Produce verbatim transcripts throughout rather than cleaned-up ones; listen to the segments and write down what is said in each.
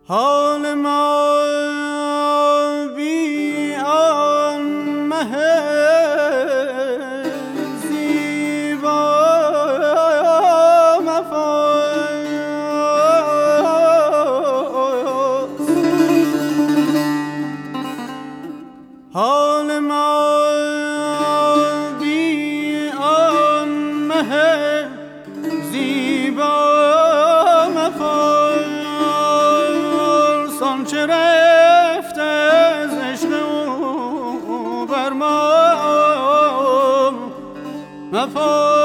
حال ما بی آن مه زیبا مفاز، حال ما بی آن مه زیبا مفاز، آنچه رفته از عشق او بر ما مفاز.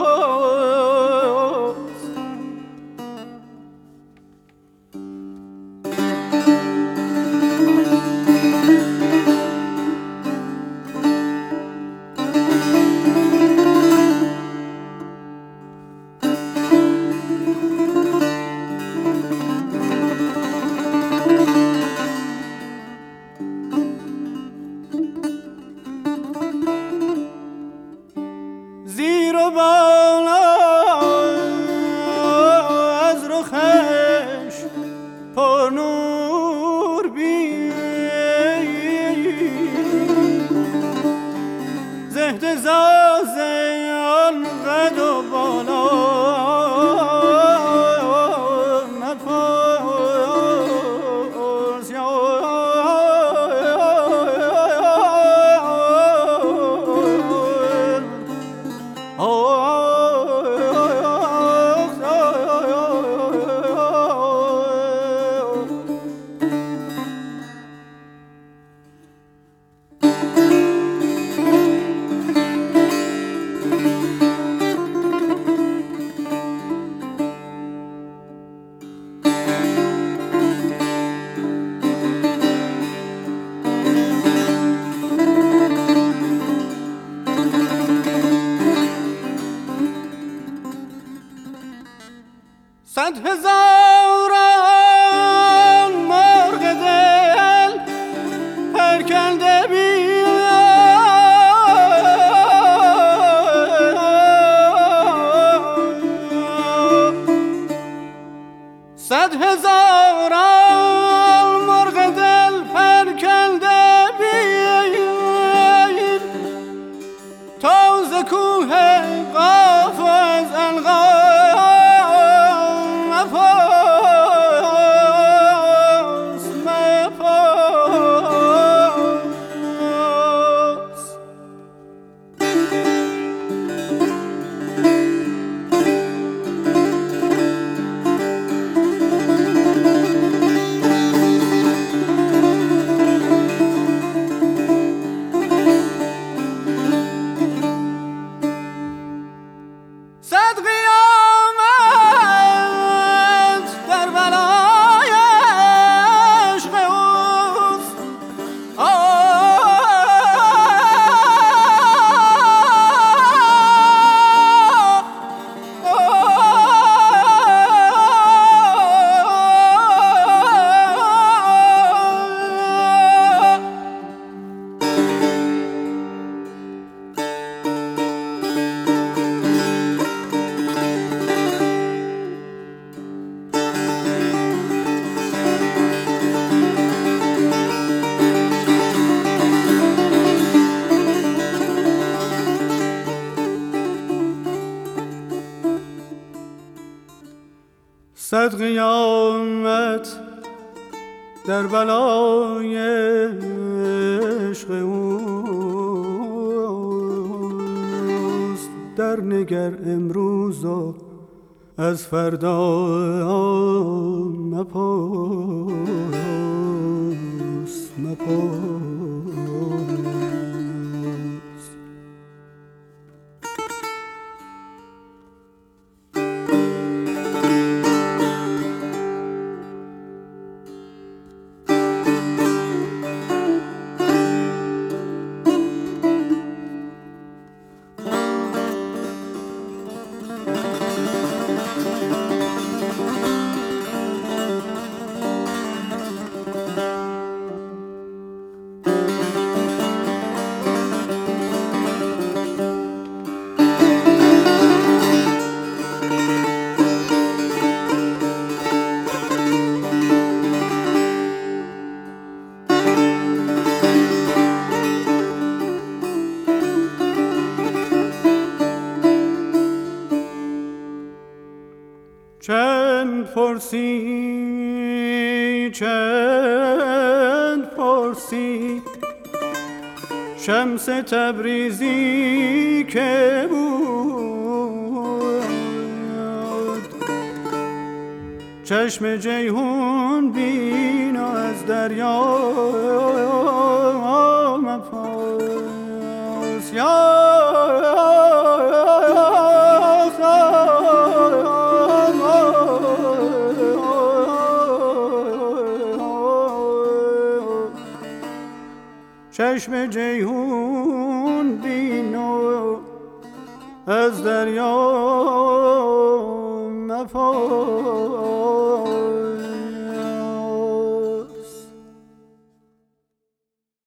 زیر و بالا از رخش پر نور بین، زهد زاز آن قد و بالا مپرس. صد هزاران مرغ دل پرکنده بیان، صد هزاران مرغ دل پرکنده بیان، تا ز کوه قاف از الغا صد قیامت در بلای عشق اوست، در نگر امروز و از فردا مپرس مپرس. چند پرسی چند پرسی شمس تبریزی که بود، چشم جیهون بین و از دریا مپرس. یا چشم جیهون بین و از دریا مپرس.